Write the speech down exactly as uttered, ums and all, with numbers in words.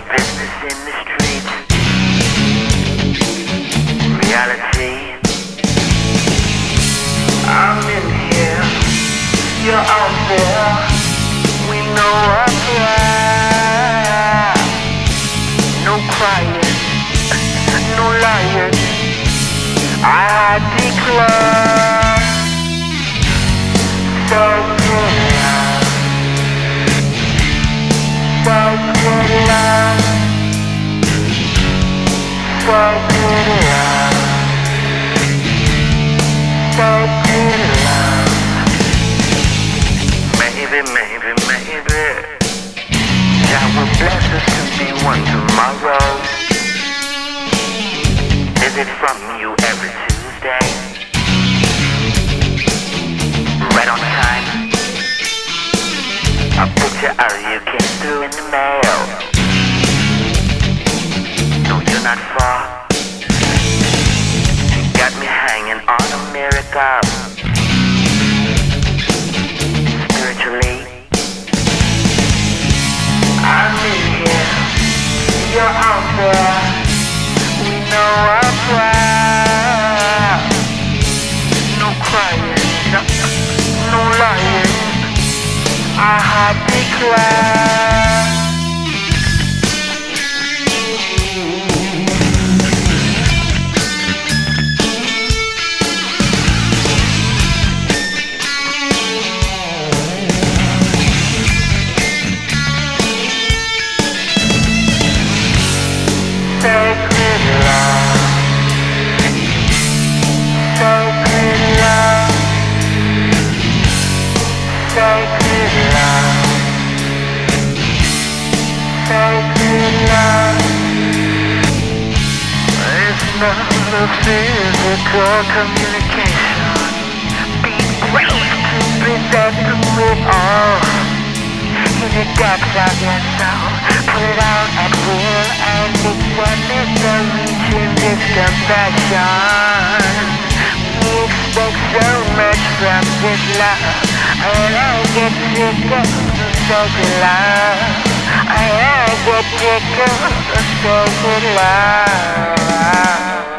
got business in the streets. Reality. I'm in here, you're out there. We know what's right. No crying, no lying. I declare so good love, so good love, so good love, so good love. Maybe, maybe, maybe God will bless us to be one tomorrow. Visit from you every Tuesday, right on time. A picture of you came through in the mail. No, you're not far. You got me hanging on a miracle. Spiritually, I'm in here, you're out there. We know I'm proud. No crying, no, no lying. I have declared. Sacred love, sacred love, sacred love, sacred love. It's not a physical communication. Be brave to present to it all. In the depths of your soul, put it out at will, and it's one is the reach in this compassion. We expect so much from this love, and I get sick of the sacred love. I get sick of the sacred love.